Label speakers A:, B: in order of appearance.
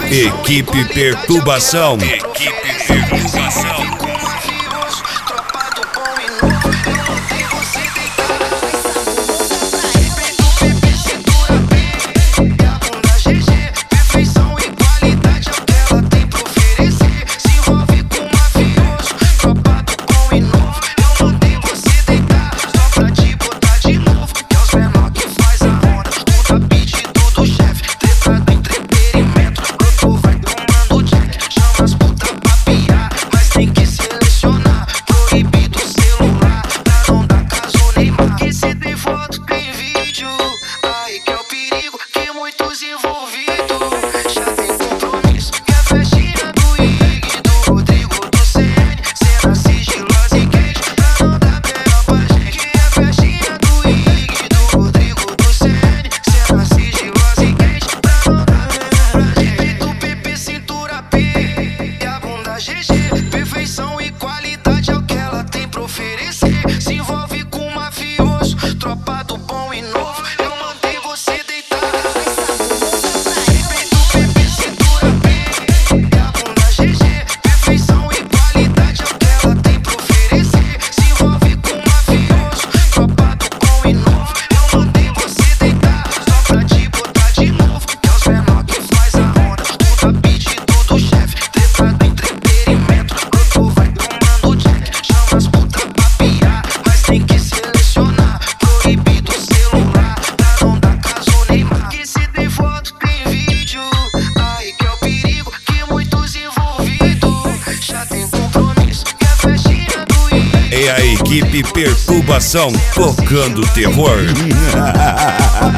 A: Equipe Perturbação. Equipe Perturbação.
B: Perfeição e qualidade é o que ela tem pra oferecer. Se envolve com um mafioso, tropa do bom e novo. Eu mandei você deitar. Peito, bebê, cintura P e a bunda GG. Perfeição e qualidade é o que ela tem pra oferecer. Se envolve com um mafioso, tropa do bom e novo. Eu mandei você deitar, só pra te botar de novo. Que é os menor que faz a onda, tudo a pedido do chefe. Treta do entretenimento.
A: É a Equipe Perturbação tocando terror.